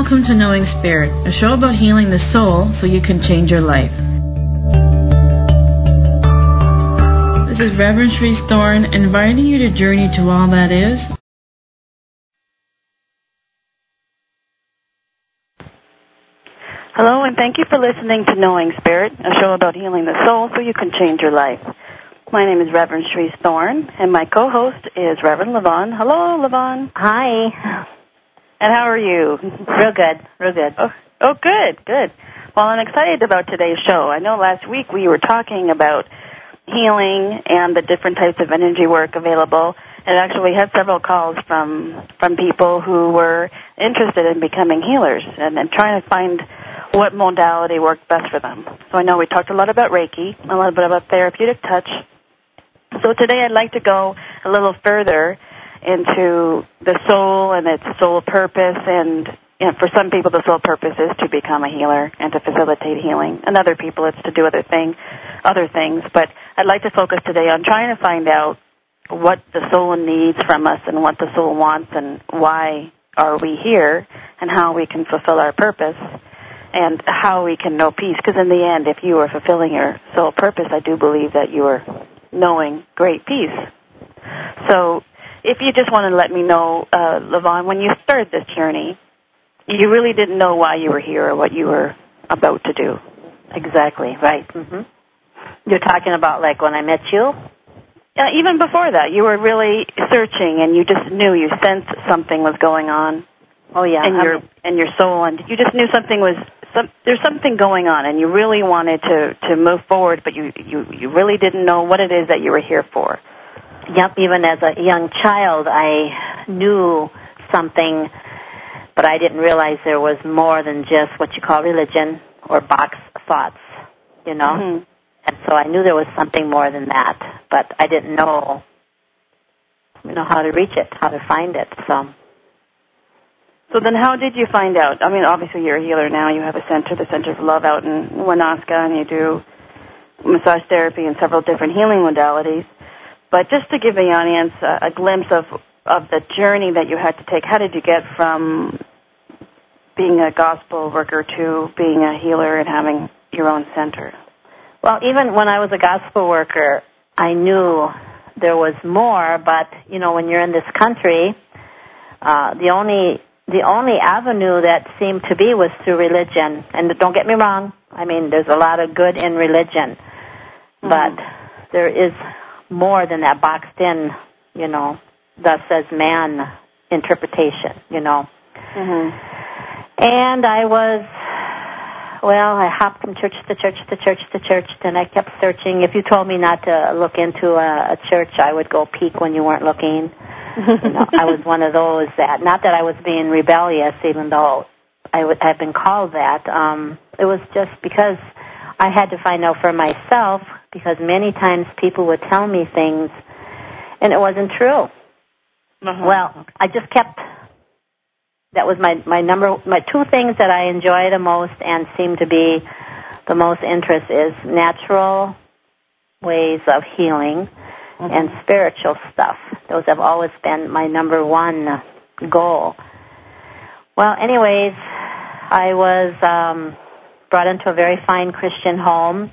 welcome to Knowing Spirit, a show about healing the soul so you can change your life. This is Reverend Sharice Thorne inviting you to journey to all that is. Hello, and thank you for listening to Knowing Spirit, a show about healing the soul so you can change your life. My name is Reverend Sharice Thorne, and my co-host is Reverend Levon. Hello, Levon. Hi. And how are you? Real good, real good. Oh, good, good. Well, I'm excited about today's show. I know last week we were talking about healing and the different types of energy work available, and actually had several calls from people who were interested in becoming healers and trying to find what modality worked best for them. So I know we talked a lot about Reiki, a little bit about therapeutic touch. So today I'd like to go a little further into the soul and its soul purpose, and for some people the soul purpose is to become a healer and to facilitate healing, and other people it's to do other things. But I'd like to focus today on trying to find out what the soul needs from us and what the soul wants and why are we here and how we can fulfill our purpose and how we can know peace. Because in the end, if you are fulfilling your soul purpose, I do believe that you are knowing great peace. So if you just want to let me know, Levon, when you started this journey, you really didn't know why you were here or what you were about to do. Exactly, right. Mm-hmm. You're talking about like when I met you? Even before that, you were really searching, and you just knew, you sensed something was going on. Oh yeah, in your soul, and you just knew there's something going on, and you really wanted to move forward, but you really didn't know what it is that you were here for. Yep, even as a young child, I knew something, but I didn't realize there was more than just what you call religion or box thoughts, you know. Mm-hmm. And so I knew there was something more than that, but I didn't know, how to reach it, how to find it. So then how did you find out? I mean, obviously you're a healer now. You have a center, the Center of Love out in Wanaska, and you do massage therapy and several different healing modalities. But just to give the audience a glimpse of the journey that you had to take, how did you get from being a gospel worker to being a healer and having your own center? Well, even when I was a gospel worker, I knew there was more, but, when you're in this country, the only avenue that seemed to be was through religion. And don't get me wrong, I mean, there's a lot of good in religion, but there is more than that boxed in, thus says man interpretation, Mm-hmm. And I hopped from church to church to church to church, and I kept searching. If you told me not to look into a church, I would go peek when you weren't looking. I was one of those that, not that I was being rebellious, even though I've been called that. It was just because I had to find out for myself, because many times people would tell me things, and it wasn't true. Uh-huh. Well, I just kept. That was my two things that I enjoy the most and seem to be the most interest is natural ways of healing and spiritual stuff. Those have always been my number one goal. Well, anyways, I was brought into a very fine Christian home,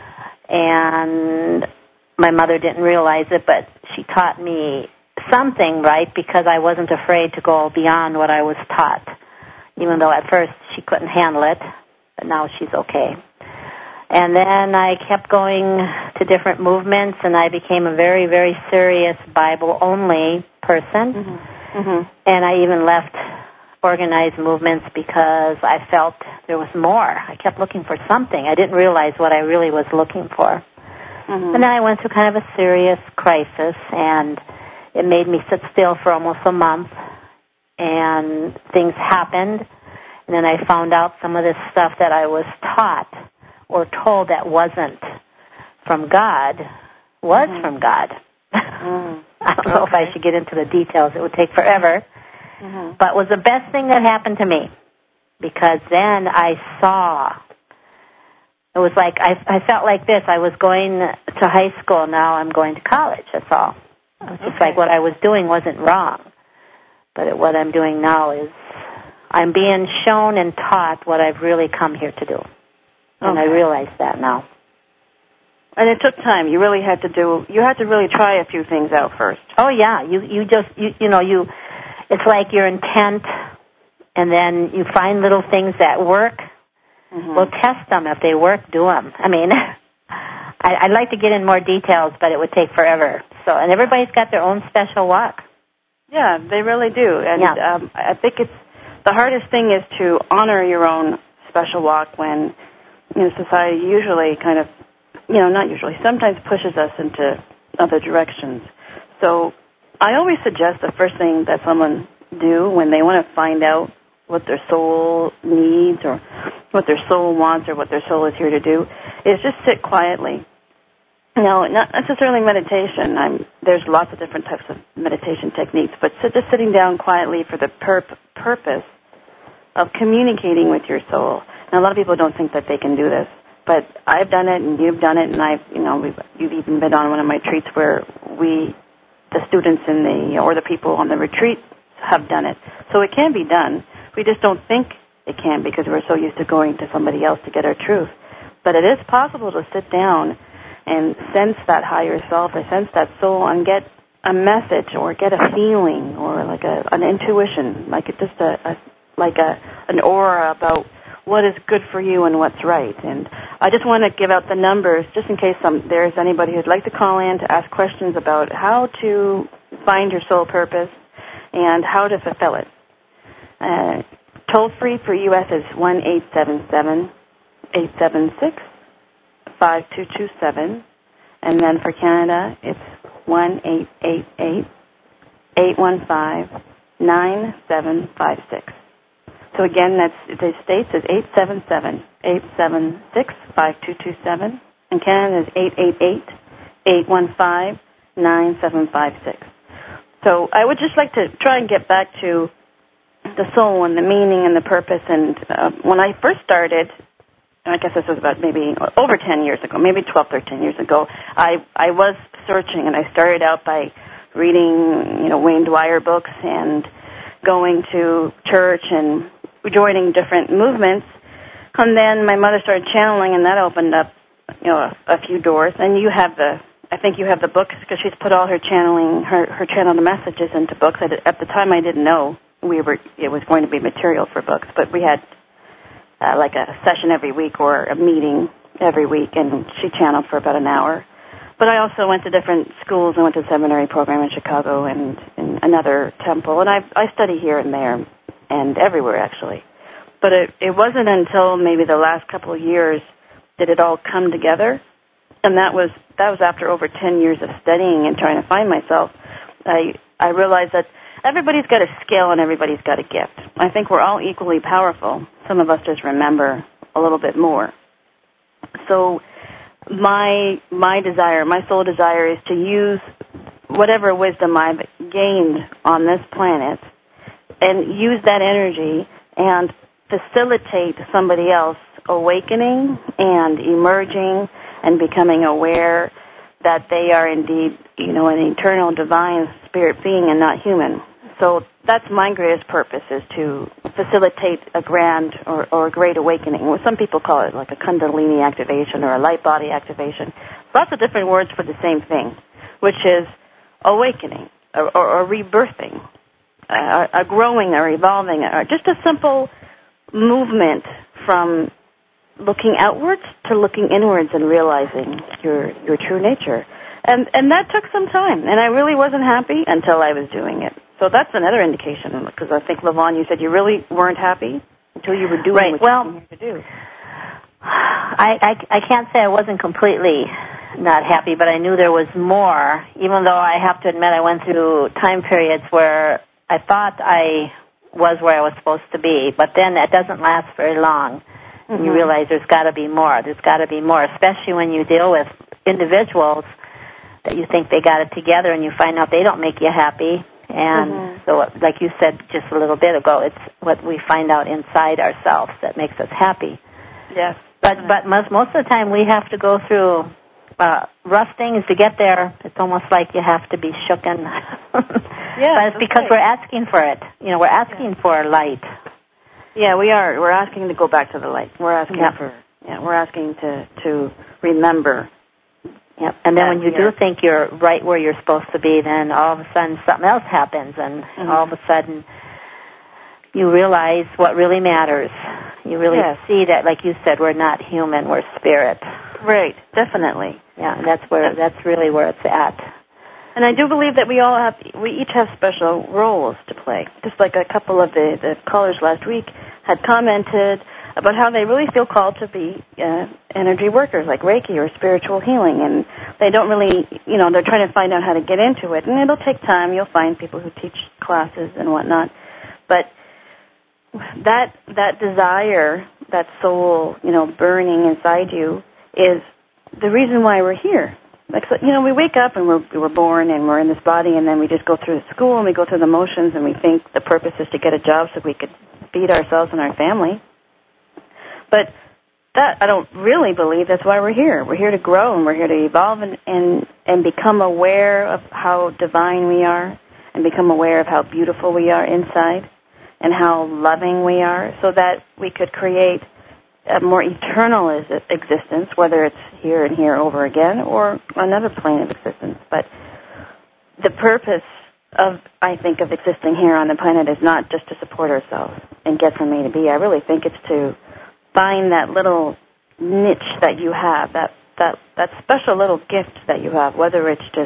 and my mother didn't realize it, but she taught me something right because I wasn't afraid to go beyond what I was taught, even though at first she couldn't handle it, but now she's okay. And then I kept going to different movements, and I became a very, very serious Bible-only person. Mm-hmm. And I even left organized movements because I felt there was more. I kept looking for something. I didn't realize what I really was looking for. Mm-hmm. And then I went through kind of a serious crisis, and it made me sit still for almost a month, and things happened. And then I found out some of this stuff that I was taught or told that wasn't from God was from God. I don't know if I should get into the details. It would take forever. But it was the best thing that happened to me, because then I saw. It was like I felt like this. I was going to high school. Now I'm going to college. That's all. It was just like what I was doing wasn't wrong. But what I'm doing now is I'm being shown and taught what I've really come here to do. And I realize that now. And it took time. You had to really try a few things out first. Oh, yeah. It's like your intent, and then you find little things that work. Mm-hmm. Well, test them. If they work, do them. I mean, I'd like to get in more details, but it would take forever. And everybody's got their own special walk. Yeah, they really do. And I think the hardest thing is to honor your own special walk when society usually kind of, not usually, sometimes pushes us into other directions. So I always suggest the first thing that someone do when they want to find out what their soul needs or what their soul wants or what their soul is here to do is just sit quietly. No, not necessarily meditation. There's lots of different types of meditation techniques, but just sitting down quietly for the purpose of communicating with your soul. Now, a lot of people don't think that they can do this, but I've done it, and you've done it, and you've even been on one of my retreats where the students or the people on the retreat have done it. So it can be done. We just don't think it can because we're so used to going to somebody else to get our truth. But it is possible to sit down and sense that higher self or sense that soul and get a message or get a feeling or like an intuition, like an aura about what is good for you and what's right. And I just want to give out the numbers just in case there's anybody who'd like to call in to ask questions about how to find your soul purpose and how to fulfill it. Toll-free for U.S. is 1-877-876-5227. And then for Canada, it's 1-888-815-9756. So again, the States is 877-876-5227. And Canada is 888-815-9756. So I would just like to try and get back to the soul and the meaning and the purpose. And when I first started, I guess this was about maybe over 10 years ago, maybe 12, 13 years ago, I was searching, and I started out by reading, Wayne Dwyer books and going to church and joining different movements. And then my mother started channeling, and that opened up, a few doors. And I think you have the books because she's put all her channeling, her channeled messages into books. At the time, I didn't know it was going to be material for books, but we had like a session every week or a meeting every week, and she channeled for about an hour. But I also went to different schools. I went to a seminary program in Chicago and in another temple, and I study here and there and everywhere, actually. But it wasn't until maybe the last couple of years did it all come together, and that was after over 10 years of studying and trying to find myself. I realized that everybody's got a skill and everybody's got a gift. I think we're all equally powerful. Some of us just remember a little bit more. So my soul desire is to use whatever wisdom I've gained on this planet and use that energy and facilitate somebody else awakening and emerging and becoming aware that they are indeed, an eternal divine spirit being and not human. So that's my greatest purpose, is to facilitate a grand or a great awakening. Well, some people call it like a kundalini activation or a light body activation. Lots of different words for the same thing, which is awakening or rebirthing, a growing or evolving, or just a simple movement from looking outwards to looking inwards and realizing your true nature. And that took some time, and I really wasn't happy until I was doing it. So that's another indication, because I think, Levon, you said you really weren't happy until you were doing what you wanted to do. I can't say I wasn't completely not happy, but I knew there was more, even though I have to admit I went through time periods where I thought I was where I was supposed to be, but then that doesn't last very long. Mm-hmm. And you realize there's got to be more. There's got to be more, especially when you deal with individuals that you think they got it together and you find out they don't make you happy. And so, like you said just a little bit ago, it's what we find out inside ourselves that makes us happy. Yes. But most of the time we have to go through rough things to get there. It's almost like you have to be shooken. Yeah, but it's because we're asking for it. We're asking for light. Yeah, we are. We're asking to go back to the light. We're asking we're asking to remember. Yep. And then when you do think you're right where you're supposed to be, then all of a sudden something else happens, and all of a sudden you realize what really matters. You really see that, like you said, we're not human, we're spirit. Right, definitely. Yeah, and that's really where it's at. And I do believe that we each have special roles to play. Just like a couple of the callers last week had commented about how they really feel called to be energy workers, like Reiki or spiritual healing, and they don't really, they're trying to find out how to get into it, and it'll take time. You'll find people who teach classes and whatnot, but that desire, that soul, burning inside you is the reason why we're here. Like, we wake up and we're born and we're in this body, and then we just go through school and we go through the motions, and we think the purpose is to get a job so we could feed ourselves and our family. But that, I don't really believe that's why we're here. We're here to grow, and we're here to evolve and become aware of how divine we are, and become aware of how beautiful we are inside and how loving we are, so that we could create a more eternal existence, whether it's here and here over again or another plane of existence. But the purpose of existing here on the planet is not just to support ourselves and get from A to B. I really think it's to find that little niche that you have, that special little gift that you have, whether it's just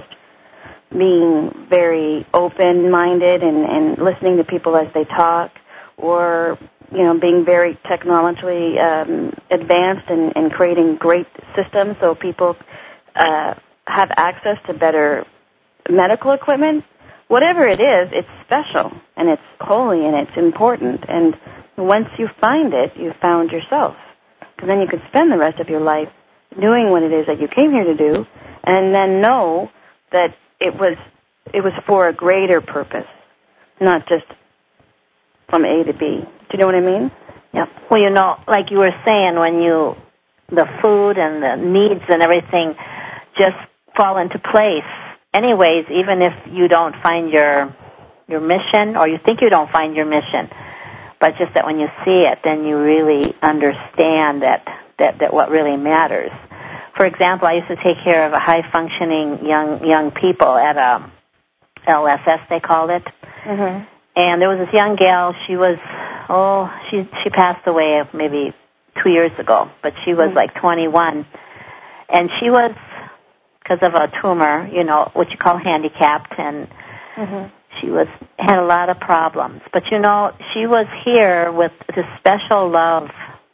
being very open-minded and listening to people as they talk, or being very technologically advanced and creating great systems so people have access to better medical equipment. Whatever it is, it's special, and it's holy, and it's important. And once you find it, you've found yourself. Because then you could spend the rest of your life doing what it is that you came here to do, and then know that it was for a greater purpose, not just from A to B. Do you know what I mean? Yeah. Well, like you were saying, the food and the needs and everything just fall into place. Anyways, even if you don't find your mission, or you think you don't find your mission, but just that when you see it, then you really understand that what really matters. For example, I used to take care of a high-functioning young people at a LSS, they called it. Mm-hmm. And there was this young gal. She was, she passed away maybe 2 years ago, but she was like 21. And she was, because of a tumor, what you call handicapped, and she had a lot of problems. But, she was here with this special love.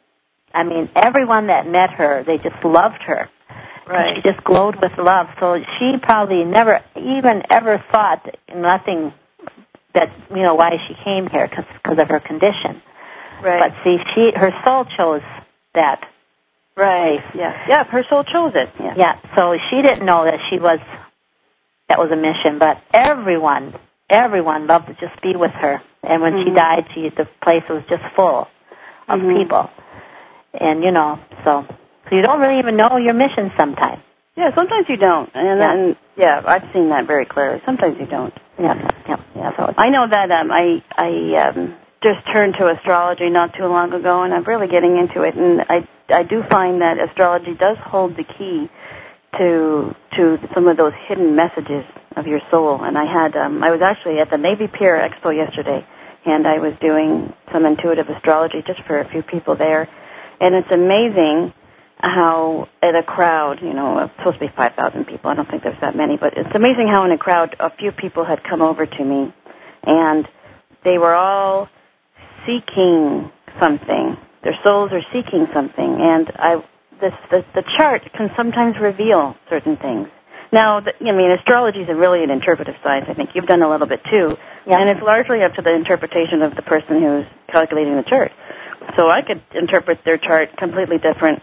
I mean, everyone that met her, they just loved her. Right. She just glowed with love. So she probably never even ever thought nothing that, why she came here, because of her condition. Right. But see, her soul chose that. Right. Place. Yeah. Yeah, her soul chose it. Yeah. Yeah. So she didn't know that that was a mission, but everyone loved to just be with her. And when she died, the place was just full of people. And, so you don't really even know your mission sometimes. Yeah, sometimes you don't. And I've seen that very clearly. Sometimes you don't. Yeah. So I know that I just turned to astrology not too long ago, and I'm really getting into it. And I do find that astrology does hold the key to some of those hidden messages of your soul. And I was actually at the Navy Pier Expo yesterday, and I was doing some intuitive astrology just for a few people there. And it's amazing how in a crowd, it's supposed to be 5,000 people. I don't think there's that many, but it's amazing how in a crowd a few people had come over to me, and they were all seeking something. Their souls are seeking something, and the chart can sometimes reveal certain things. Now, astrology is really an interpretive science. I think you've done a little bit too, and it's largely up to the interpretation of the person who's calculating the chart. So I could interpret their chart completely different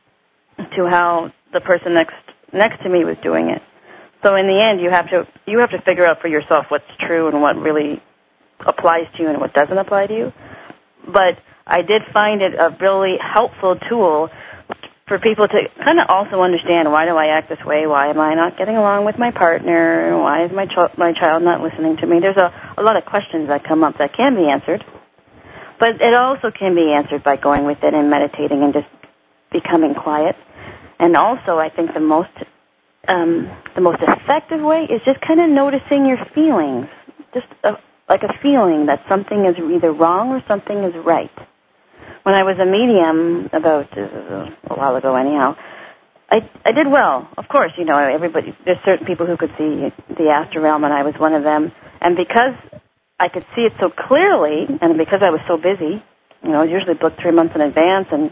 to how the person next to me was doing it. So in the end, you have to figure out for yourself what's true and what really applies to you and what doesn't apply to you. But I did find it a really helpful tool for people to kind of also understand, why do I act this way? Why am I not getting along with my partner? Why is my child not listening to me? There's a lot of questions that come up that can be answered. But it also can be answered by going within and meditating and just becoming quiet. And also, I think the most effective way is just kind of noticing your feelings, just like a feeling that something is either wrong or something is right. When I was a medium about a while ago, anyhow, I did well. Of course, there's certain people who could see the astral realm, and I was one of them. And because I could see it so clearly, and because I was so busy, I was usually booked 3 months in advance, and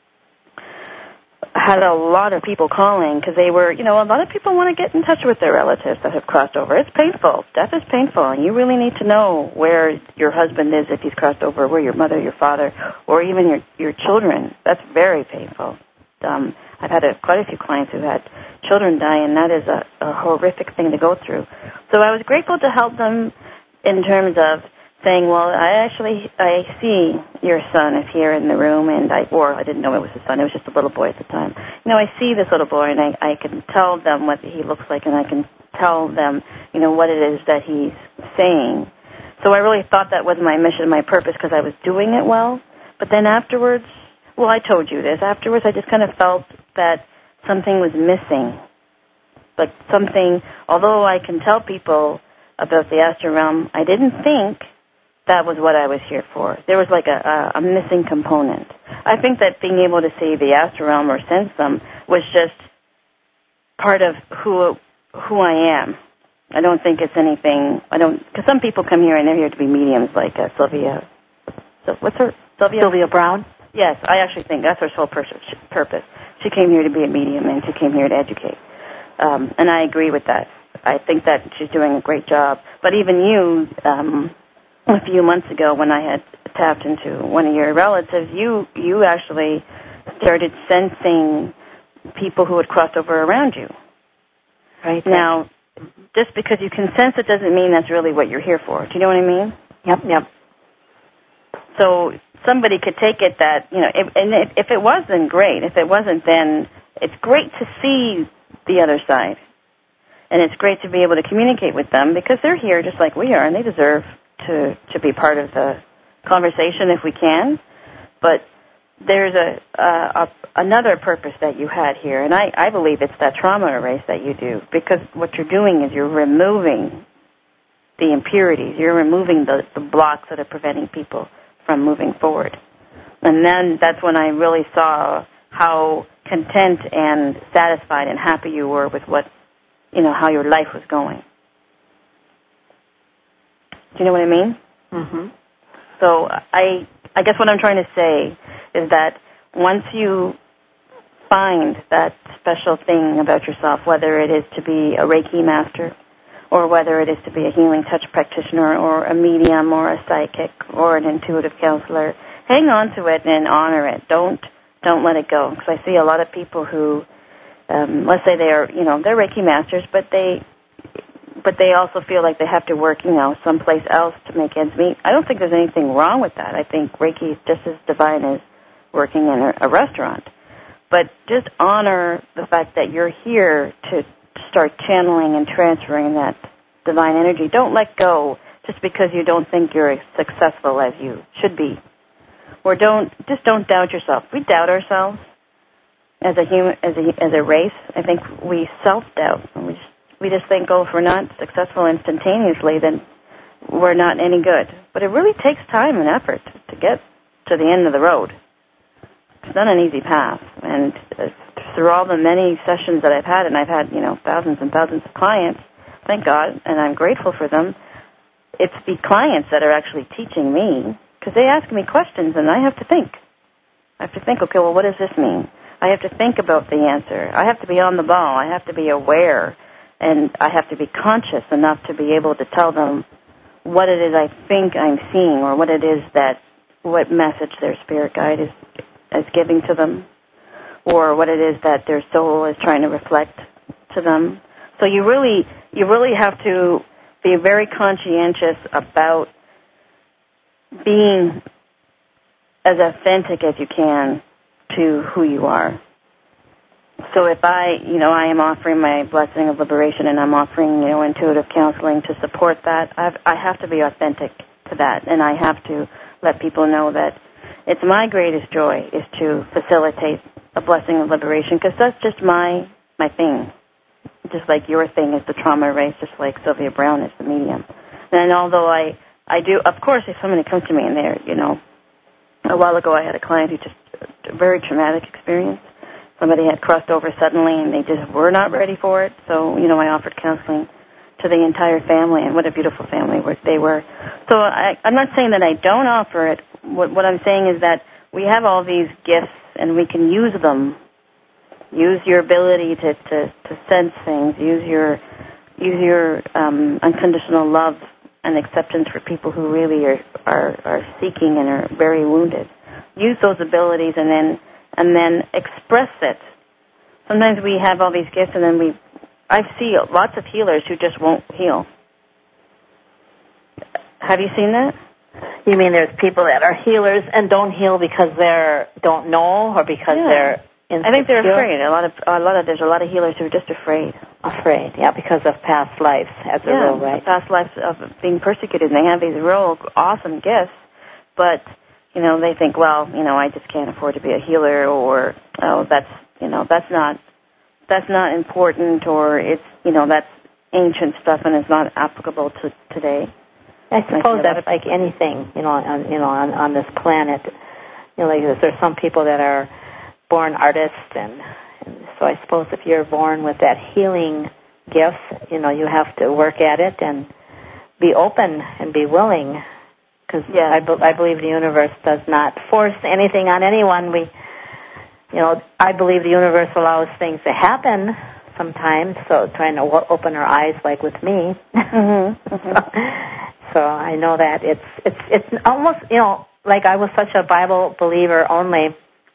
had a lot of people calling because they were, a lot of people want to get in touch with their relatives that have crossed over. It's painful. Death is painful, and you really need to know where your husband is if he's crossed over, where your mother, your father, or even your children. That's very painful. I've had quite a few clients who had children die, and that is a horrific thing to go through. So I was grateful to help them in terms of saying, well, I see your son is here in the room, and I didn't know it was his son. It was just a little boy at the time. I see this little boy, and I can tell them what he looks like, and I can tell them, what it is that he's saying. So I really thought that was my mission, my purpose, because I was doing it well. But then afterwards, well, I told you this. Afterwards, I just kind of felt that something was missing. Like something, although I can tell people about the astral realm, I didn't think that was what I was here for. There was like a missing component. I think that being able to see the astral realm or sense them was just part of who I am. I don't think it's anything, because some people come here and they're here to be mediums, like Sylvia. So what's her? Sylvia Brown? Yes, I actually think that's her sole purpose. She came here to be a medium, and she came here to educate. And I agree with that. I think that she's doing a great job. But even you, a few months ago when I had tapped into one of your relatives, you actually started sensing people who had crossed over around you. Right. Now, just because you can sense it doesn't mean that's really what you're here for. Do you know what I mean? Yep. So somebody could take it that, if it was, then great. If it wasn't, then it's great to see the other side. And it's great to be able to communicate with them because they're here just like we are, and they deserve to be part of the conversation if we can. But there's another purpose that you had here, and I believe it's that trauma erase that you do, because what you're doing is you're removing the impurities. You're removing the blocks that are preventing people from moving forward. And then that's when I really saw how content and satisfied and happy you were with how your life was going. Do you know what I mean? Mm-hmm. So I guess what I'm trying to say is that once you find that special thing about yourself, whether it is to be a Reiki master or whether it is to be a healing touch practitioner or a medium or a psychic or an intuitive counselor, hang on to it and honor it. Don't let it go. Because I see a lot of people who, let's say they're Reiki masters, but they also feel like they have to work, someplace else to make ends meet. I don't think there's anything wrong with that. I think Reiki is just as divine as working in a restaurant. But just honor the fact that you're here to start channeling and transferring that divine energy. Don't let go just because you don't think you're as successful as you should be. Or don't doubt yourself. We doubt ourselves as a race. I think we self-doubt. We just think, if we're not successful instantaneously, then we're not any good. But it really takes time and effort to get to the end of the road. It's not an easy path. And through all the many sessions that I've had, and I've had, thousands and thousands of clients, thank God, and I'm grateful for them, it's the clients that are actually teaching me, because they ask me questions, and I have to think. I have to think, okay, well, what does this mean? I have to think about the answer. I have to be on the ball. I have to be aware. And I have to be conscious enough to be able to tell them what it is I think I'm seeing, or what message their spirit guide is giving to them, or what it is that their soul is trying to reflect to them. So you really have to be very conscientious about being as authentic as you can to who you are. So if I am offering my blessing of liberation and I'm offering, intuitive counseling to support that, I have to be authentic to that, and I have to let people know that it's my greatest joy is to facilitate a blessing of liberation, because that's just my thing. Just like your thing is the trauma erase, just like Sylvia Brown is the medium. And although I do, of course, if somebody comes to me and they're, a while ago I had a client who just a very traumatic experience. Somebody had crossed over suddenly and they just were not ready for it. So, I offered counseling to the entire family, and what a beautiful family they were. So I'm not saying that I don't offer it. What I'm saying is that we have all these gifts and we can use them. Use your ability to sense things. Use your unconditional love and acceptance for people who really are seeking and are very wounded. Use those abilities and then express it. Sometimes we have all these gifts and then I see lots of healers who just won't heal. Have you seen that? You mean there's people that are healers and don't heal because they don't know or because they're insecure? I think they're afraid. There's a lot of healers who are just afraid. Afraid, because of past lives as a rule, right? Past lives of being persecuted. And they have these real awesome gifts, but they think, I just can't afford to be a healer, or that's not important, or it's that's ancient stuff and it's not applicable to today. I suppose that's like anything, on this planet. Like there's some people that are born artists, and so I suppose if you're born with that healing gift, you have to work at it and be open and be willing. Because I believe the universe does not force anything on anyone. I believe the universe allows things to happen sometimes, so trying to open our eyes, like with me. So I know that it's almost, like I was such a Bible believer only.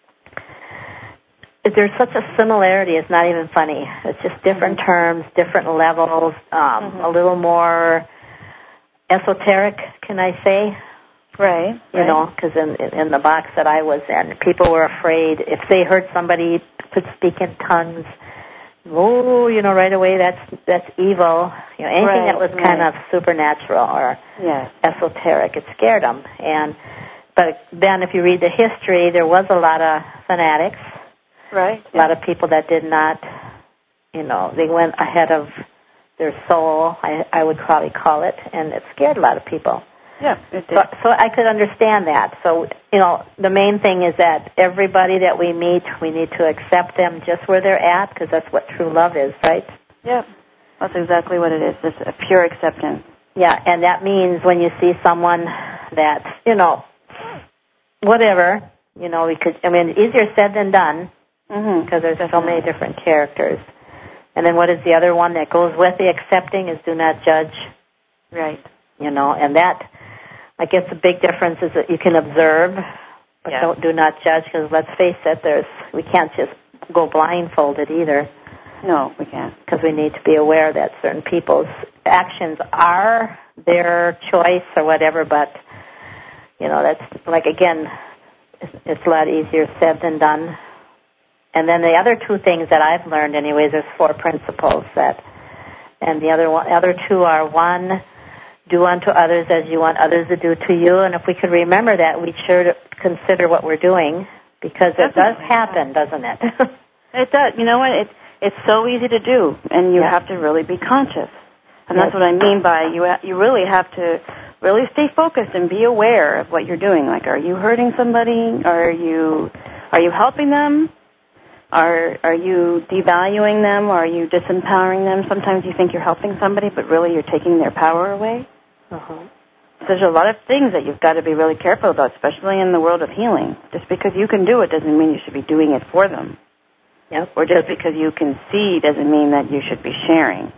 There's such a similarity, it's not even funny. It's just different terms, different levels, a little more esoteric, can I say? Right. Because in the box that I was in, people were afraid if they heard somebody could speak in tongues. Right away that's evil. Anything that was kind of supernatural or esoteric, it scared them. But then, if you read the history, there was a lot of fanatics. Right. A lot of people that did not, they went ahead of their soul, I would probably call it, and it scared a lot of people. Yeah, it did. So I could understand that. So, the main thing is that everybody that we meet, we need to accept them just where they're at, because that's what true love is, right? Yeah, that's exactly what it is. It's a pure acceptance. Yeah, and that means when you see someone that's, whatever, easier said than done, because there's so many different characters. And then what is the other one that goes with the accepting is do not judge. Right. And that, I guess the big difference is that you can observe, but do not judge, because let's face it, we can't just go blindfolded either. No, we can't. Because we need to be aware that certain people's actions are their choice or whatever, but, that's, like, again, it's a lot easier said than done. And then the other two things that I've learned, anyways, there's 4 principles and the other 2 are, 1, do unto others as you want others to do to you. And if we could remember that, we'd sure to consider what we're doing, because it does happen, doesn't it? It does. You know what? It's so easy to do, and you have to really be conscious. And that's what I mean by you really have to really stay focused and be aware of what you're doing. Like, are you hurting somebody? Are you helping them? Are you devaluing them? Are you disempowering them? Sometimes you think you're helping somebody, but really you're taking their power away. There's a lot of things that you've got to be really careful about, especially in the world of healing. Just because you can do it doesn't mean you should be doing it for them. Or just because you can see doesn't mean that you should be sharing.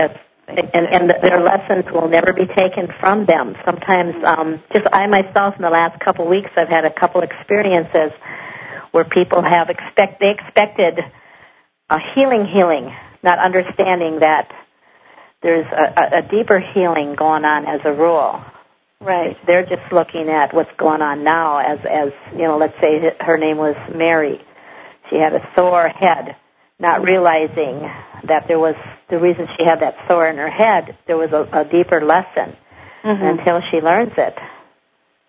And their lessons will never be taken from them. Sometimes, just I myself in the last couple of weeks, I've had a couple experiences where people have expected a healing, not understanding that there's a deeper healing going on as a rule. Right. They're just looking at what's going on now as let's say her name was Mary. She had a sore head, not realizing that there was the reason she had that sore in her head, there was a deeper lesson until she learns it.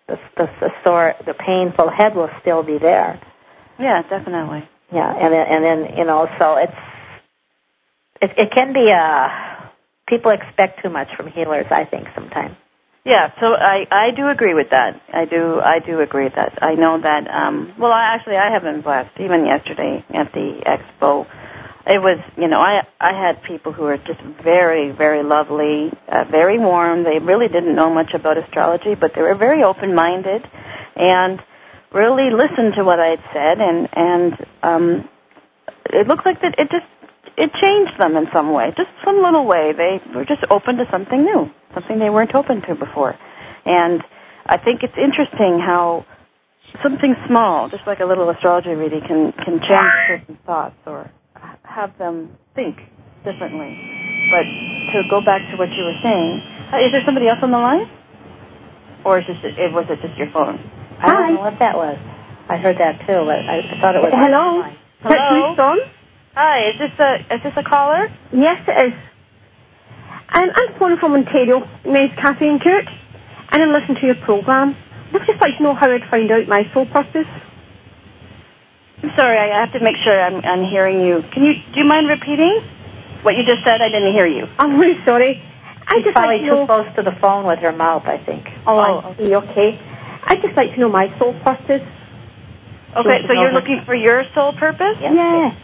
the painful head will still be there. Yeah, definitely. Yeah, and then so it can be people expect too much from healers, I think, sometimes. Yeah, so I do agree with that. I do agree with that. I know that. I have been blessed. Even yesterday at the expo, it was I had people who were just very, very lovely, very warm. They really didn't know much about astrology, but they were very open-minded and really listened to what I had said, and it looked like that it changed them in some way, just some little way. They were just open to something new, something they weren't open to before. And I think it's interesting how something small, just like a little astrology reading, can change a person's thoughts or have them think differently. But to go back to what you were saying, is there somebody else on the line? Or was it just your phone? I don't know what that was. I heard that too, but I thought it was... Hello? Hello? Hi, is this a caller? Yes, it is. I'm phoning from Ontario. My name's Kathleen Court, and I listen to your program. I'd just like to know how I'd find out my soul purpose. I'm sorry, I have to make sure I'm hearing you. Do you mind repeating what you just said? I didn't hear you. I'm really sorry. She's probably too close to the phone with her mouth, I think. I see, okay. I'd just like to know my soul purpose. Okay, so you're looking for your soul purpose? Yes.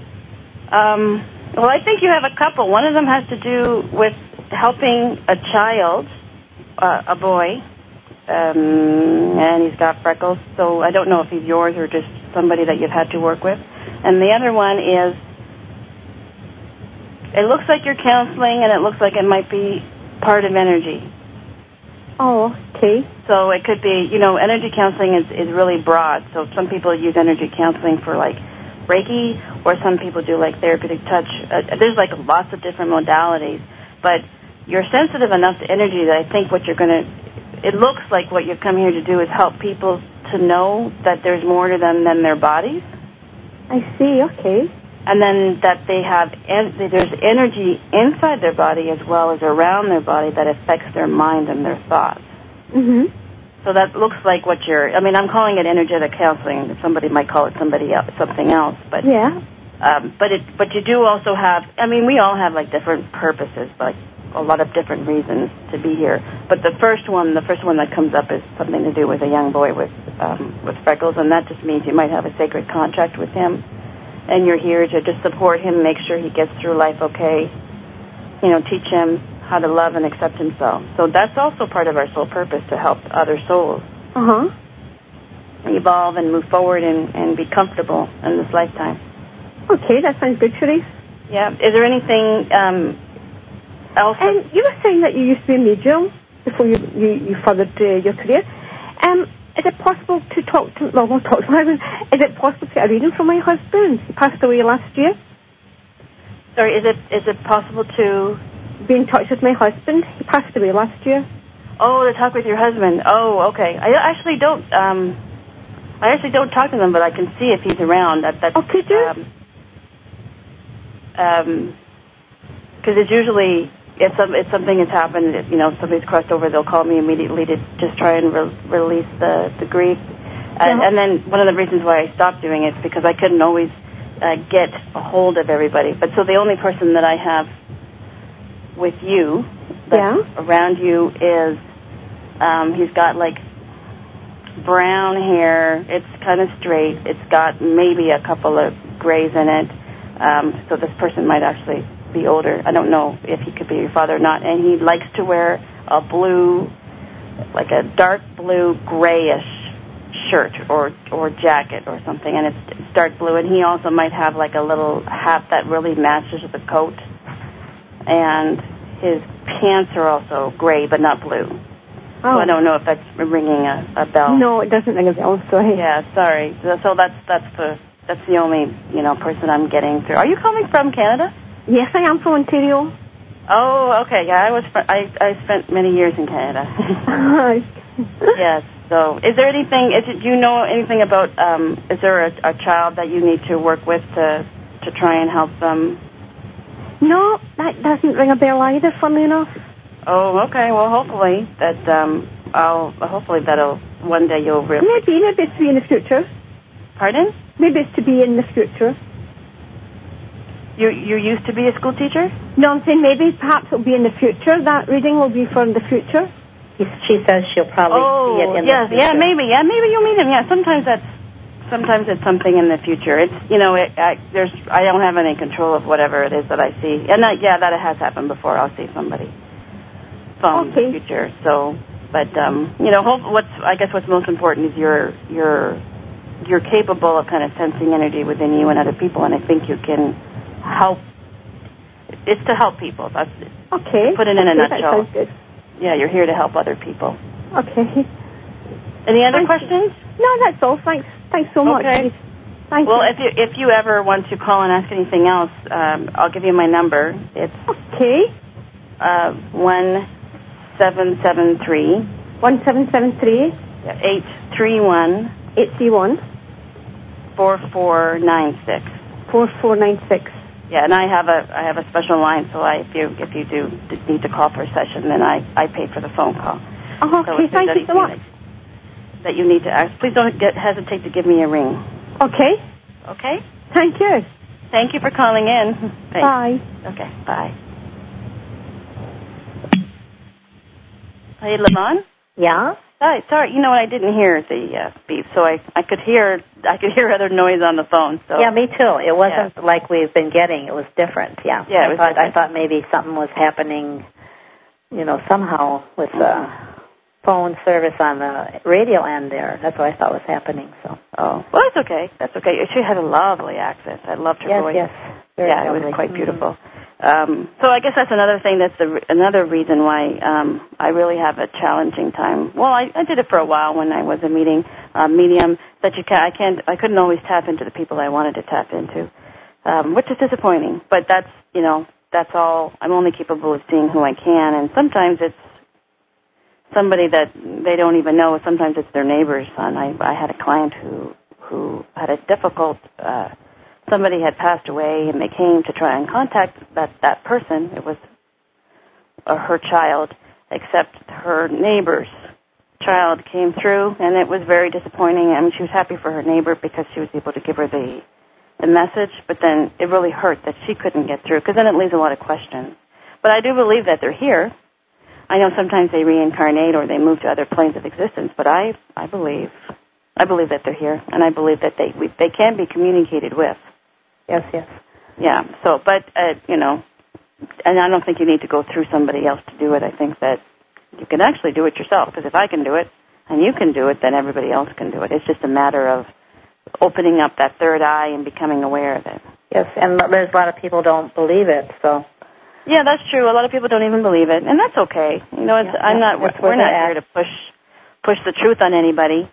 Well, I think you have a couple. One of them has to do with helping a child, a boy, and he's got freckles, so I don't know if he's yours or just somebody that you've had to work with. And the other one is, it looks like you're counseling, and it looks like it might be part of energy. Oh, okay. So it could be, energy counseling is really broad. So some people use energy counseling for, like, Reiki, or some people do, like, therapeutic touch. There's, like, lots of different modalities. But you're sensitive enough to energy that I think it looks like what you've come here to do is help people to know that there's more to them than their bodies. I see, okay. And then that there's energy inside their body as well as around their body that affects their mind and their thoughts. Mm-hmm. So that looks like I'm calling it energetic counseling. Somebody might call it something else. But yeah. But you do also have, we all have, like, different purposes, like a lot of different reasons to be here. But the first one that comes up is something to do with a young boy with freckles, and that just means you might have a sacred contract with him. And you're here to just support him, make sure he gets through life okay, teach him how to love and accept himself. So that's also part of our soul purpose, to help other souls evolve and move forward and be comfortable in this lifetime. Okay, that sounds good, Cherise. Yeah. Is there anything else? And you were saying that you used to be a medium before you furthered your career. Is it possible to talk to my husband? Is it possible to get a reading from my husband? He passed away last year. Sorry, is it possible to be in touch with my husband? He passed away last year. Oh, to talk with your husband. Oh, okay. I actually don't talk to them, but I can see if he's around. Could you? Because it's usually, if something has happened, somebody's crossed over, they'll call me immediately to just try and release the grief. And then one of the reasons why I stopped doing it is because I couldn't always get a hold of everybody. But so the only person that I have with you, that's around you, is he's got, like, brown hair. It's kind of straight. It's got maybe a couple of grays in it. So this person might actually be older. I don't know if he could be your father or not. And he likes to wear a blue, like a dark blue grayish shirt or jacket or something, and it's dark blue. And he also might have, like, a little hat that really matches the coat. And his pants are also gray but not blue. So I don't know if that's ringing a bell. No, it doesn't ring a bell. Sorry. Yeah, sorry. So that's the only person I'm getting through. Are you calling from Canada? Yes, I am from Ontario. Oh, okay. Yeah, I spent many years in Canada. Yes. So, is there anything? Do you know anything about? Is there a child that you need to work with to try and help them? No, that doesn't ring a bell either. Funnily enough. Oh, okay. Well, hopefully that'll one day you'll really... Maybe it's to be in the future. Pardon? Maybe it's to be in the future. You used to be a school teacher? No, I'm saying maybe perhaps it'll be in the future. That reading will be from the future. She says she'll probably see it in the future. Yeah, maybe you'll meet him. Yeah, sometimes it's something in the future. It's I don't have any control of whatever it is that I see, and that has happened before. I'll see somebody from the future. So, but what's most important is you're capable of kind of sensing energy within you and other people, and I think you can help. It's to help people. That's okay. To put it in a nutshell. That sounds good. Yeah, you're here to help other people. Okay. Any other questions? No, that's all. Thanks so much. Okay. Thank you. If you ever want to call and ask anything else, I'll give you my number. It's 1773 831 4496. 4496. Yeah, and I have a special line, so if you do need to call for a session, then I pay for the phone call. Oh, okay, thank you so much. That you need to ask, please don't hesitate to give me a ring. Okay. Okay? Thank you. Thank you for calling in. Thanks. Bye. Okay, bye. Hey, Lavon? Yeah? Hi, sorry, I didn't hear the beep, so I could hear other noise on the phone. So yeah, me too. It wasn't like we've been getting. It was different. Yeah. Yeah, I thought maybe something was happening, somehow with the phone service on the radio end there. That's what I thought was happening. So. Oh, well, that's okay. That's okay. She had a lovely accent. I loved her voice. Yes. Very lovely. It was quite beautiful. So I guess that's another thing. That's another reason why I really have a challenging time. Well, I did it for a while when I was a medium, but I couldn't always tap into the people I wanted to tap into, which is disappointing. But that's all. I'm only capable of seeing who I can, and sometimes it's somebody that they don't even know. Sometimes it's their neighbor's son. I had a client who had a difficult. Somebody had passed away, and they came to try and contact that person. It was her child, except her neighbor's child came through, and it was very disappointing. I mean, she was happy for her neighbor because she was able to give her the message, but then it really hurt that she couldn't get through, because then it leaves a lot of questions. But I do believe that they're here. I know sometimes they reincarnate or they move to other planes of existence, but I believe that they're here, and I believe that they can be communicated with. Yes. Yeah. So, but and I don't think you need to go through somebody else to do it. I think that you can actually do it yourself. Because if I can do it and you can do it, then everybody else can do it. It's just a matter of opening up that third eye and becoming aware of it. Yes, and there's a lot of people don't believe it. So. Yeah, that's true. A lot of people don't even believe it, and that's okay. We're not here to push the truth on anybody.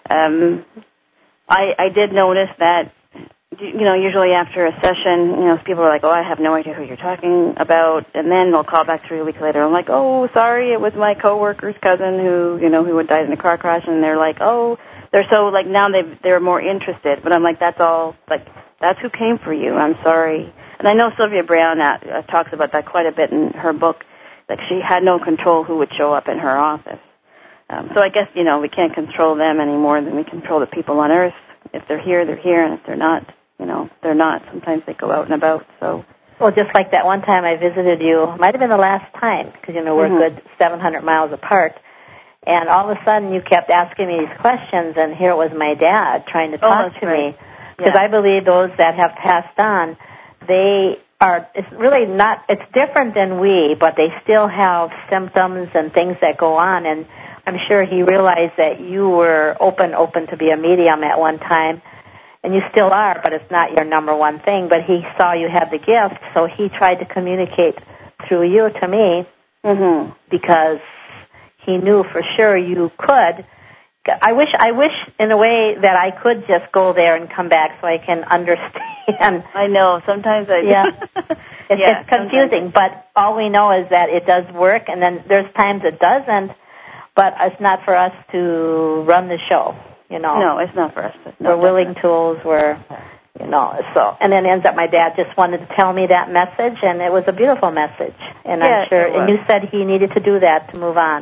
I did notice that. Usually after a session, people are like, oh, I have no idea who you're talking about, and then they'll call back 3 weeks later. I'm like, oh, sorry, it was my coworker's cousin who had died in a car crash, and they're like, oh, they're so, like, now they're more interested. But I'm like, that's all, like, that's who came for you. I'm sorry. And I know Sylvia Brown talks about that quite a bit in her book, that she had no control who would show up in her office. So I guess, we can't control them any more than we control the people on Earth. If they're here, they're here, and if they're not, they're not. Sometimes they go out and about, so. Well, just like that one time I visited you, might have been the last time, because, we're a good 700 miles apart, and all of a sudden you kept asking me these questions, and here it was my dad trying to talk to me, because I believe those that have passed on, it's really not, it's different than we, but they still have symptoms and things that go on, and I'm sure he realized that you were open to be a medium at one time, and you still are, but it's not your number one thing. But he saw you had the gift, so he tried to communicate through you to me, because he knew for sure you could. I wish in a way that I could just go there and come back so I can understand. I know, sometimes it's confusing, but all we know is that it does work, and then there's times it doesn't, but it's not for us to run the show. No, it's not for us. We're willing tools. So, and then ends up my dad just wanted to tell me that message, and it was a beautiful message. And I'm sure, and you said he needed to do that to move on.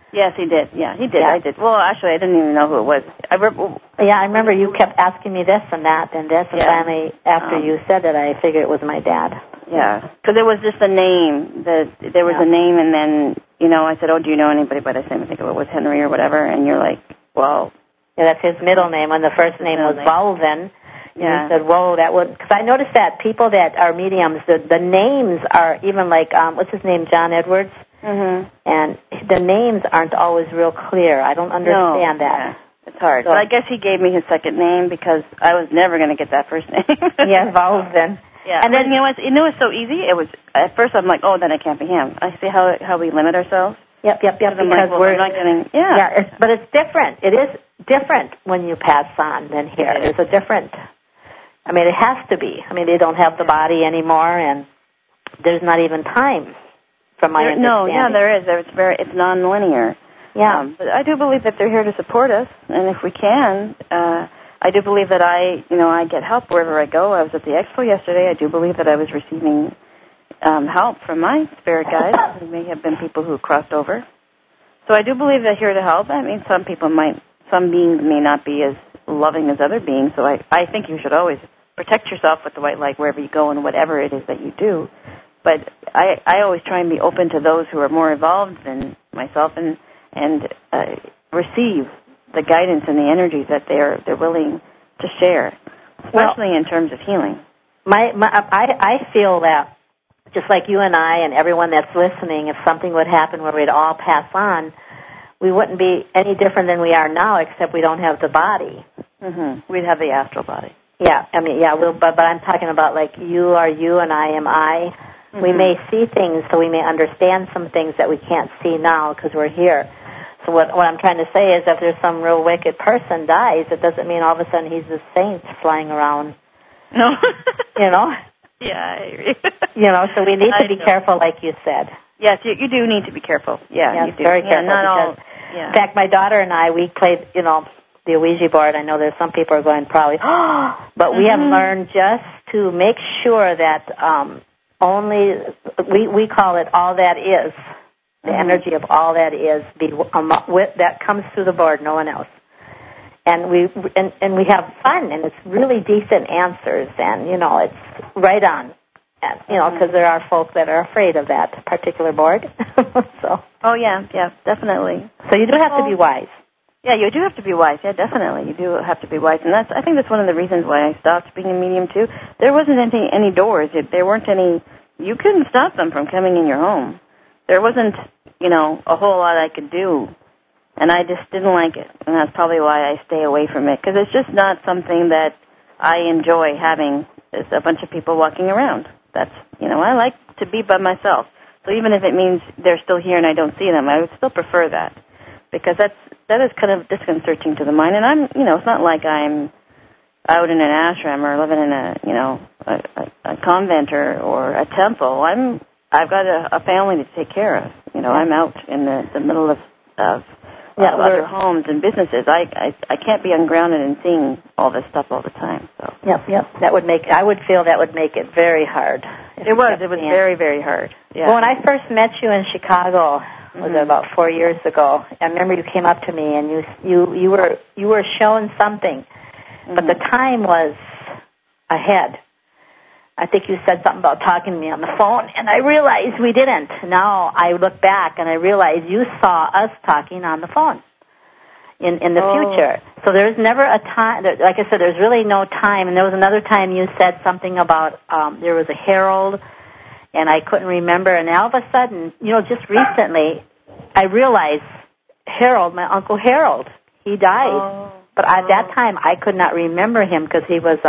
Yes, he did. Yeah, he did. Yeah. I did. Well, actually, I didn't even know who it was. I remember you kept asking me this and that and this, and Yeah. finally, after you said it, I figured it was my dad. Yeah, because it was just a name. There was a name, and then, I said, oh, do you know anybody by the same? I think it was Henry or whatever, and you're like, well. Yeah, that's his middle name. When the first name was Valvin, yeah. you said, whoa, that would, because I noticed that people that are mediums, the names are even like, what's his name, John Edwards? Mm-hmm. And the names aren't always real clear. I don't understand that. Yeah. It's hard. So, but I guess he gave me his second name because I was never going to get that first name. Yeah, Valvin. Yeah, and then it's so easy. It was at first I'm like, oh, then it can't be him. I see how we limit ourselves. Yep. Because like, well, we're not getting. but it's different. It is different when you pass on than here. It's a different. I mean, it has to be. I mean, they don't have the body anymore, and there's not even time. From my understanding. No, yeah, there is. It's non-linear. Yeah, but I do believe that they're here to support us, and if we can. I do believe that I get help wherever I go. I was at the expo yesterday. I do believe that I was receiving help from my spirit guides. There may have been people who crossed over. So I do believe they're here to help. I mean, some beings may not be as loving as other beings, so I think you should always protect yourself with the white light wherever you go and whatever it is that you do. But I always try and be open to those who are more evolved than myself and receive the guidance and the energies that they're willing to share, especially in terms of healing. I feel that just like you and I and everyone that's listening, if something would happen where we'd all pass on, we wouldn't be any different than we are now, except we don't have the body. Mm-hmm. We'd have the astral body. Yeah, I mean, but I'm talking about like you are you and I am I. Mm-hmm. We may see things, so we may understand some things that we can't see now because we're here. So what I'm trying to say is if there's some real wicked person dies, it doesn't mean all of a sudden he's a saint flying around. No. Yeah, I agree. So we need to be careful, like you said. Yes, you do need to be careful. Yeah, you do. Very careful. Not all. Yeah. In fact, my daughter and I, we played, the Ouija board. I know there's some people are going probably, but we have learned just to make sure that only, we call it all that is. The energy of all that is that comes through the board, no one else. And we have fun, and it's really decent answers, and it's right on. And, because there are folks that are afraid of that particular board. So. Oh yeah, definitely. So you do have to be wise. Yeah, you do have to be wise. Yeah, definitely, you do have to be wise, and I think that's one of the reasons why I stopped being a medium too. There wasn't any doors. There weren't any. You couldn't stop them from coming in your home. There wasn't, a whole lot I could do, and I just didn't like it, and that's probably why I stay away from it, because it's just not something that I enjoy having a bunch of people walking around. That's, I like to be by myself. So even if it means they're still here and I don't see them, I would still prefer that, because that is kind of disconcerting to the mind, and I'm, it's not like I'm out in an ashram or living in a convent or a temple. I've got a family to take care of. I'm out in the middle of other homes and businesses. I can't be ungrounded and seeing all this stuff all the time. So. Yep. I would feel that would make it very hard. It was very, very hard. Yeah. Well, when I first met you in Chicago, was about 4 years ago, I remember you came up to me and you were shown something, but the time was ahead. I think you said something about talking to me on the phone, and I realized we didn't. Now I look back, and I realize you saw us talking on the phone in the future. So there's never a time, like I said, there's really no time. And there was another time you said something about there was a herald, and I couldn't remember. And all of a sudden, just recently, I realized Harold, my Uncle Harold, he died. But at that time, I could not remember him because he was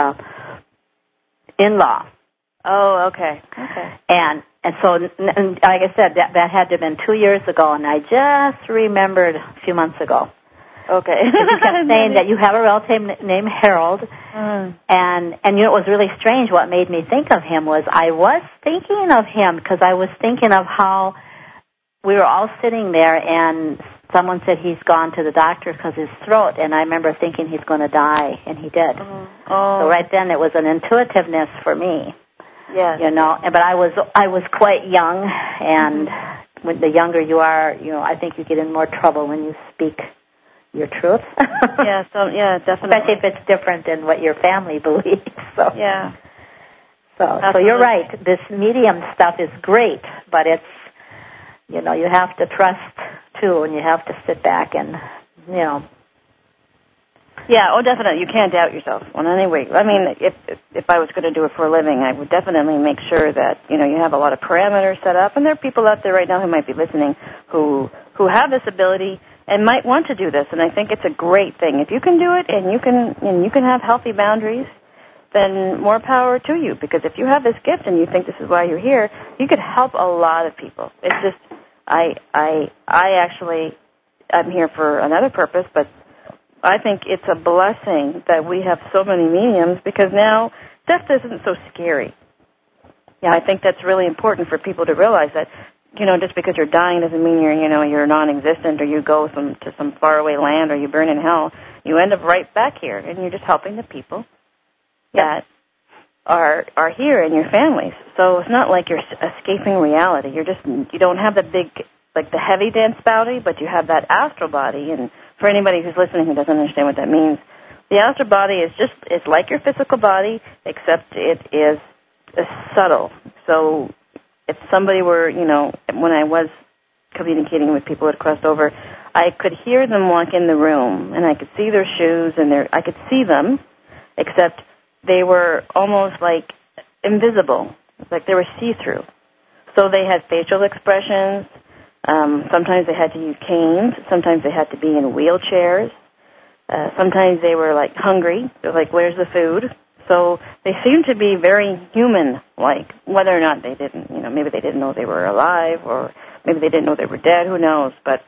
in-law. Oh, okay. And so, like I said, that had to have been 2 years ago, and I just remembered a few months ago. Okay. You kept saying that you have a relative named Harold, and it was really strange. What made me think of him was I was thinking of him because I was thinking of how we were all sitting there, and someone said he's gone to the doctor because his throat, and I remember thinking he's going to die, and he did. So right then it was an intuitiveness for me. Yeah. But I was quite young, and when the younger you are, I think you get in more trouble when you speak your truth. Yeah, definitely. Especially if it's different than what your family believes. So. Yeah. So you're right. This medium stuff is great, but it's, you have to trust too, and you have to sit back and, Yeah, definitely. You can't doubt yourself in any way. I mean, if I was going to do it for a living, I would definitely make sure that, you have a lot of parameters set up, and there are people out there right now who might be listening who have this ability and might want to do this, and I think it's a great thing. If you can do it and you can have healthy boundaries, then more power to you, because if you have this gift and you think this is why you're here, you could help a lot of people. It's just, I'm here for another purpose, but I think it's a blessing that we have so many mediums, because now death isn't so scary. Yeah, I think that's really important for people to realize that, just because you're dying doesn't mean you're non-existent, or you go to some faraway land, or you burn in hell. You end up right back here, and you're just helping the people that are here in your families. So it's not like you're escaping reality. You don't have the big, like the heavy dense body, but you have that astral body. And for anybody who's listening who doesn't understand what that means, the astral body it's like your physical body, except it is subtle. So if somebody were, when I was communicating with people who had crossed over, I could hear them walk in the room, and I could see their shoes, and I could see them, except they were almost like invisible, like they were see-through. So they had facial expressions. Sometimes they had to use canes. Sometimes they had to be in wheelchairs. Sometimes they were like hungry. They're like, where's the food? So they seemed to be very human-like, whether or not they didn't, maybe they didn't know they were alive, or maybe they didn't know they were dead, who knows. But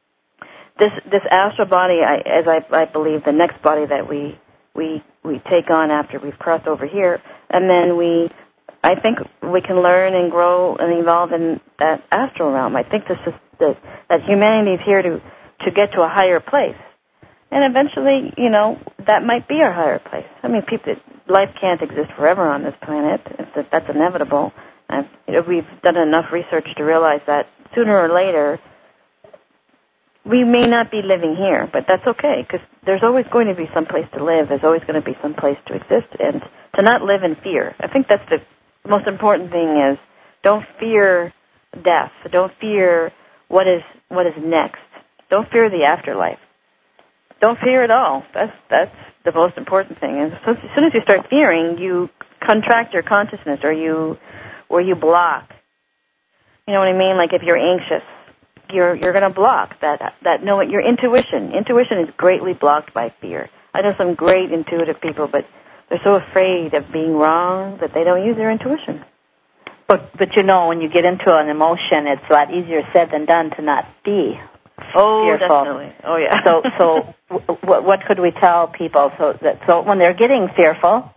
this astral body, I believe, the next body that we take on after we've crossed over here, and then I think we can learn and grow and evolve in that astral realm. I think this is that humanity is here to get to a higher place, and eventually, that might be our higher place. I mean, life can't exist forever on this planet. That's inevitable. We've done enough research to realize that sooner or later, we may not be living here, but that's okay, because there's always going to be some place to live. There's always going to be some place to exist, and to not live in fear. I think that's the most important thing is don't fear death. Don't fear what is next. Don't fear the afterlife. Don't fear at all. That's the most important thing. And so, as soon as you start fearing, you contract your consciousness, or you block. You know what I mean? Like if you're anxious, you're going to block that knowing your intuition. Intuition is greatly blocked by fear. I know some great intuitive people, but they're so afraid of being wrong that they don't use their intuition. But when you get into an emotion, it's a lot easier said than done to not be fearful. Definitely. Oh, yeah. So what could we tell people so when they're getting fearful,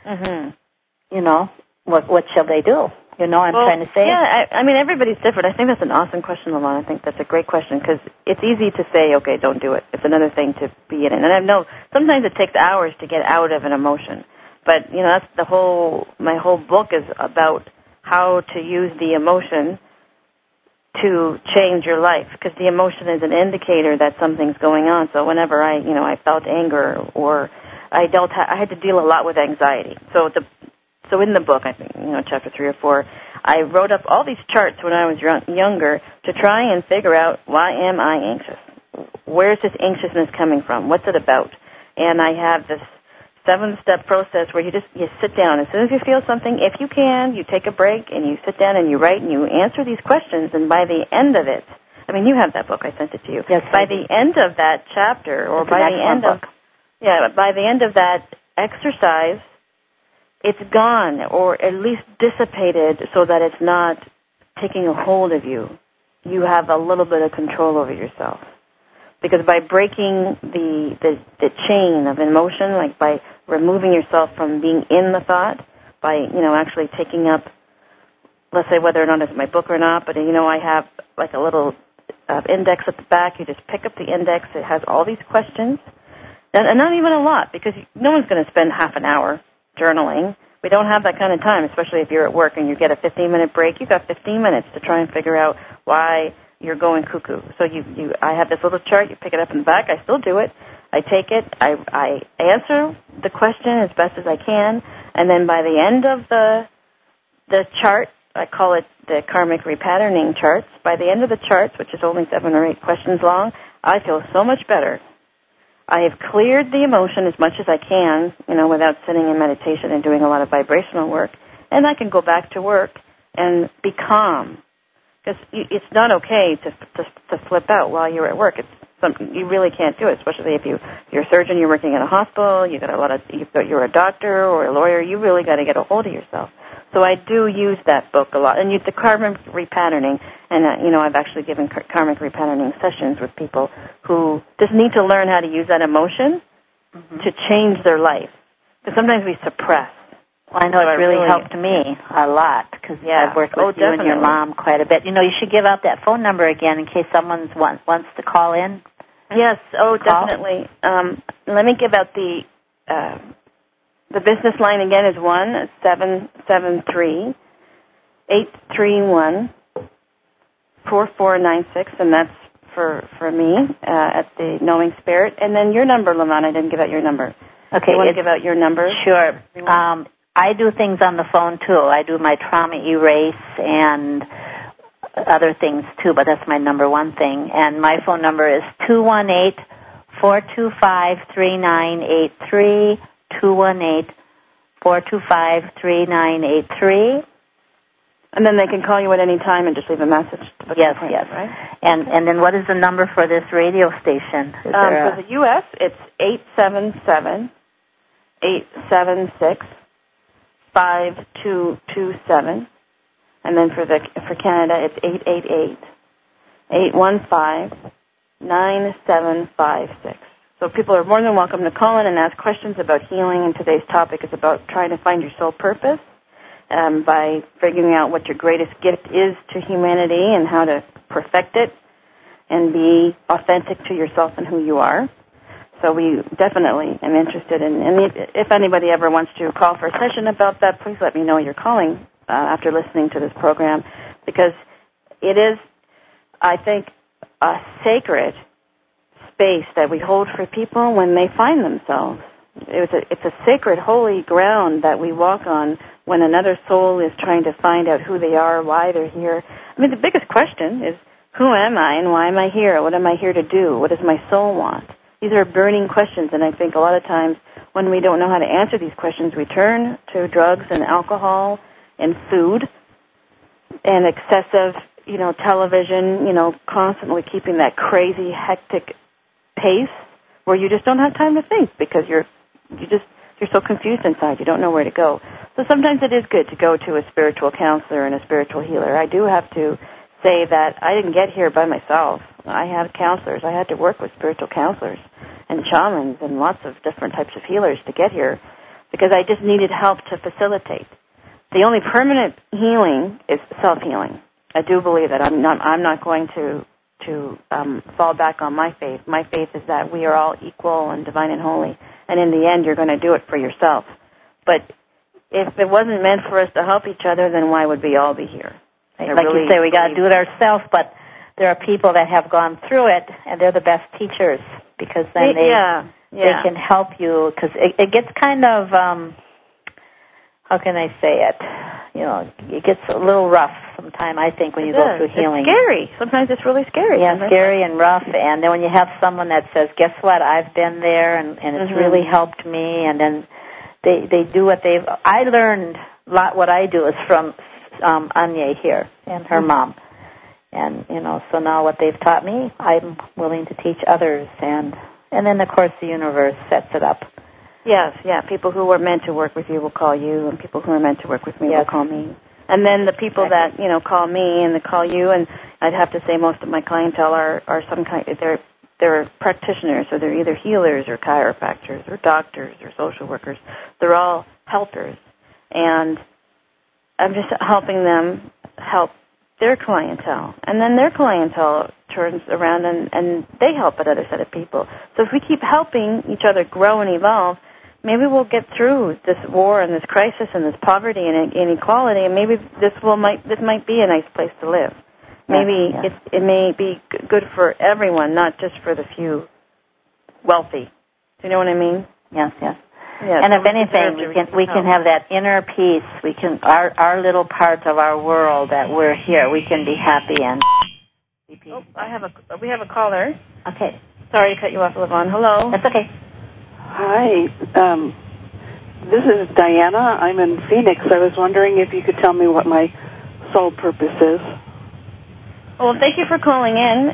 what shall they do? I'm trying to say. Yeah, I mean, everybody's different. I think that's an awesome question, Lamont. I think that's a great question, because it's easy to say, okay, don't do it. It's another thing to be in it. And I know sometimes it takes hours to get out of an emotion. But, that's my whole book is about how to use the emotion to change your life, because the emotion is an indicator that something's going on. So whenever I felt anger, or I had to deal a lot with anxiety. So in the book, I think, chapter 3 or 4, I wrote up all these charts when I was younger to try and figure out, why am I anxious? Where is this anxiousness coming from? What's it about? And I have this 7-step process where you sit down. As soon as you feel something, if you can, you take a break and you sit down and you write and you answer these questions. And by the end of it, I mean, you have that book. I sent it to you. Yes, by the end of that chapter, or by the end of that exercise, it's gone, or at least dissipated, so that it's not taking a hold of you. You have a little bit of control over yourself. Because by breaking the chain of emotion, like by removing yourself from being in the thought, by, actually taking up, let's say whether or not it's my book or not, but, I have like a little index at the back. You just pick up the index. It has all these questions, and not even a lot, because no one's going to spend half an hour journaling, we don't have that kind of time, especially if you're at work and you get a 15-minute break. You've got 15 minutes to try and figure out why you're going cuckoo. So I have this little chart. You pick it up in the back. I still do it. I take it. I answer the question as best as I can, and then by the end of the chart, I call it the karmic repatterning charts. By the end of the charts, which is only 7 or 8 questions long, I feel so much better. I have cleared the emotion as much as I can, without sitting in meditation and doing a lot of vibrational work, and I can go back to work and be calm. Because it's not okay to flip out while you're at work. It's something you really can't do it, especially if you're a surgeon, you're working in a hospital, you're a doctor or a lawyer. You really got to get a hold of yourself. So I do use that book a lot, and use the karmic repatterning. And I've actually given karmic repatterning sessions with people who just need to learn how to use that emotion to change their life. Because sometimes we suppress. Well, I know it's really helped me a lot because I've worked with you and your mom quite a bit. You should give out that phone number again in case someone wants to call in. Yes, definitely. Let me give out the business line again is 1-773-831-4496, and that's for me at the Knowing Spirit. And then your number, Lavon, I didn't give out your number. Okay. You want to give out your number? Sure. I do things on the phone, too. I do my trauma erase and other things, too, but that's my number one thing. And my phone number is 218-425-3983, 218-425-3983. And then they can call you at any time and just leave a message. Yes. Right? And then what is the number for this radio station? For the U.S., it's 877-876-5227. And then for Canada, it's 888-815-9756. So people are more than welcome to call in and ask questions about healing. And today's topic is about trying to find your soul purpose by figuring out what your greatest gift is to humanity and how to perfect it and be authentic to yourself and who you are. So we definitely am interested in, and if anybody ever wants to call for a session about that, please let me know you're calling after listening to this program, because it is, I think, a sacred space that we hold for people when they find themselves. It's a sacred, holy ground that we walk on when another soul is trying to find out who they are, why they're here. I mean, the biggest question is, who am I and why am I here? What am I here to do? What does my soul want? These are burning questions, and I think a lot of times when we don't know how to answer these questions, we turn to drugs and alcohol and food and excessive, television, constantly keeping that crazy, hectic pace where you just don't have time to think because you're so confused inside. You don't know where to go. So sometimes it is good to go to a spiritual counselor and a spiritual healer. I do have to say that I didn't get here by myself. I had counselors. I had to work with spiritual counselors and shamans and lots of different types of healers to get here because I just needed help to facilitate. The only permanent healing is self-healing. I do believe that I'm not going to fall back on my faith. My faith is that we are all equal and divine and holy, and in the end, you're going to do it for yourself. But if it wasn't meant for us to help each other, then why would we all be here? Like you say, we got to do it ourselves, but there are people that have gone through it, and they're the best teachers because then they can help you. Because it gets kind of, how can I say it? It gets a little rough sometimes, I think, when you go through healing. It's scary. Sometimes it's really scary. Yeah, scary and rough. And then when you have someone that says, guess what, I've been there, and it's really helped me, and then they do what I learned a lot what I do is from Anya here and her mom. And, so now what they've taught me, I'm willing to teach others. And then, of course, the universe sets it up. Yes, people who are meant to work with you will call you, and people who are meant to work with me will call me. And then the people that, call me and they call you, and I'd have to say most of my clientele are some kind, they're practitioners, so they're either healers or chiropractors or doctors or social workers. They're all helpers. And I'm just helping them help their clientele. And then their clientele turns around and they help another set of people. So if we keep helping each other grow and evolve, maybe we'll get through this war and this crisis and this poverty and inequality, and maybe this might be a nice place to live. Maybe it may be good for everyone, not just for the few wealthy. Do you know what I mean? Yes. Yeah, and if anything, we can have that inner peace. We can our little part of our world that we're here. We can be happy and be peaceful. We have a caller. Okay. Sorry to cut you off, Levon. Hello. That's okay. Hi. This is Diana. I'm in Phoenix. I was wondering if you could tell me what my soul purpose is. Well, thank you for calling in.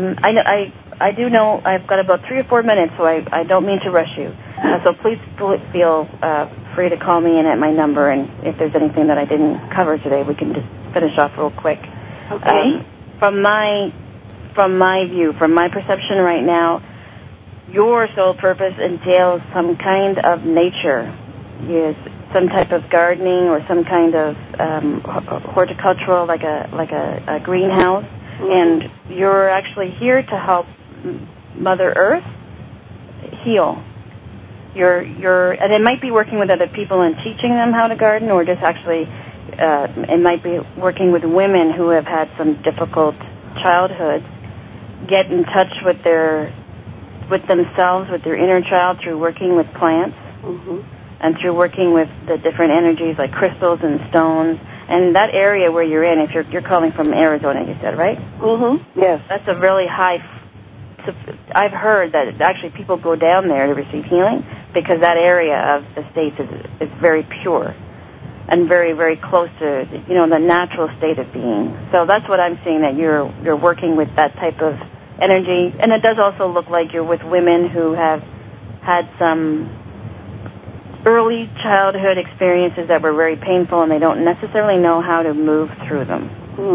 I do know I've got about 3 or 4 minutes, so I don't mean to rush you. So please feel free to call me in at my number, and if there's anything that I didn't cover today, we can just finish off real quick. Okay. From my view, from my perception right now, your soul purpose entails some kind of nature. Yes, some type of gardening or some kind of horticultural, like a greenhouse, and you're actually here to help Mother Earth heal. And it might be working with other people and teaching them how to garden, or just actually, it might be working with women who have had some difficult childhoods, get in touch with themselves, with their inner child through working with plants, and through working with the different energies like crystals and stones. And that area where you're in, if you're calling from Arizona, you said, right? Yes. That's a really high. I've heard that actually people go down there to receive healing because that area of the state is very pure and very, very close to the natural state of being. So that's what I'm seeing, that you're working with that type of energy. And it does also look like you're with women who have had some early childhood experiences that were very painful, and they don't necessarily know how to move through them.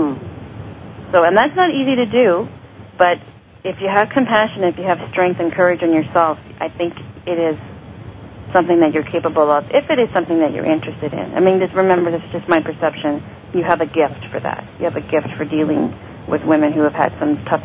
So, and that's not easy to do, but if you have compassion, if you have strength and courage in yourself, I think it is something that you're capable of, if it is something that you're interested in. I mean, just remember, this is just my perception. You have a gift for that. You have a gift for dealing with women who have had some tough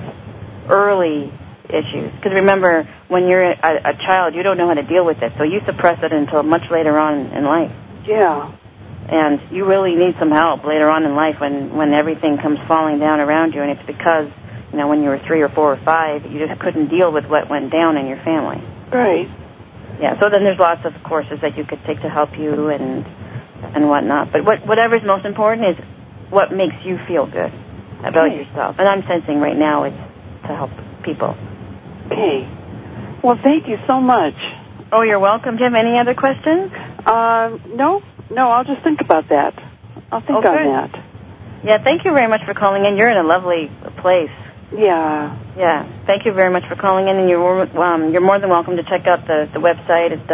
early issues. Because remember, when you're a child, you don't know how to deal with it, so you suppress it until much later on in life. Yeah. And you really need some help later on in life when everything comes falling down around you, and it's because, when you were 3 or 4 or 5, you just couldn't deal with what went down in your family. Right. Yeah, so then there's lots of courses that you could take to help you and whatnot. But whatever's most important is what makes you feel good about yourself. And I'm sensing right now it's to help people. Okay. Well, thank you so much. Oh, you're welcome. Do you have any other questions? No, I'll just think about that. I'll think on that. Yeah, thank you very much for calling in. You're in a lovely place. Yeah. Yeah, thank you very much for calling in, and you're more than welcome to check out the website. It's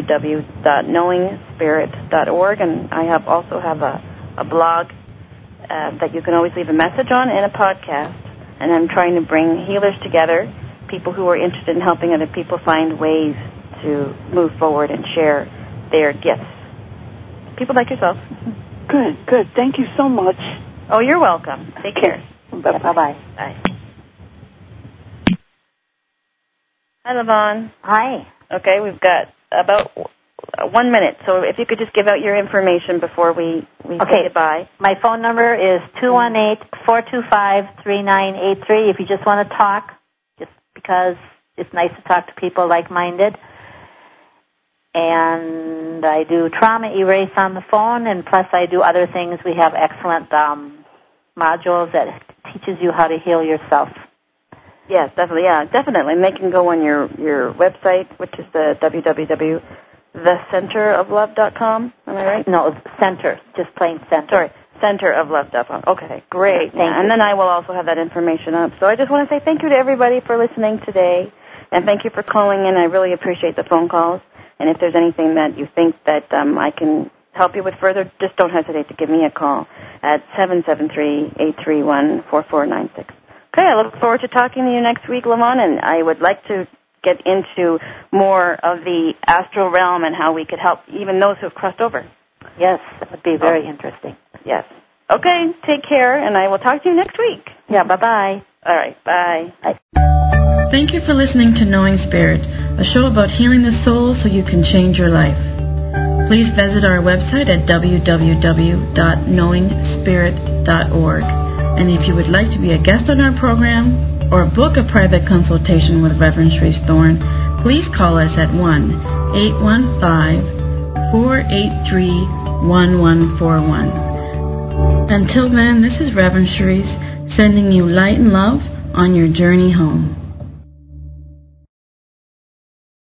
www.knowingspirit.org, and I also have a blog that you can always leave a message on, and a podcast. And I'm trying to bring healers together, people who are interested in helping other people find ways to move forward and share their gifts. People like yourself. Good. Thank you so much. Oh, you're welcome. Take care. Bye-bye. Bye-bye. Bye. Hi, Levon. Hi. Okay, we've got about 1 minute, so if you could just give out your information before we say goodbye. My phone number is 218-425-3983 if you just want to talk, just because it's nice to talk to people like-minded. And I do trauma erase on the phone, and plus I do other things. We have excellent modules that teaches you how to heal yourself. Yes, definitely. Yeah, definitely. And they can go on your website, which is the www.thecenteroflove.com. Am I right? No, center, just plain center. Sorry, centeroflove.com. Okay, great. Thank you. And then I will also have that information up. So I just want to say thank you to everybody for listening today, and thank you for calling in. I really appreciate the phone calls. And if there's anything that you think that I can help you with further, just don't hesitate to give me a call at 773-831-4496. Okay, I look forward to talking to you next week, Levon, and I would like to get into more of the astral realm and how we could help even those who have crossed over. Yes, that would be very interesting. Yes. Okay, take care, and I will talk to you next week. Yeah, bye-bye. All right, bye. Bye. Thank you for listening to Knowing Spirit. a show about healing the soul so you can change your life. Please visit our website at www.knowingspirit.org. And if you would like to be a guest on our program or book a private consultation with Reverend Sharice Thorne, please call us at 1-815-483-1141. Until then, this is Reverend Sharice sending you light and love on your journey home.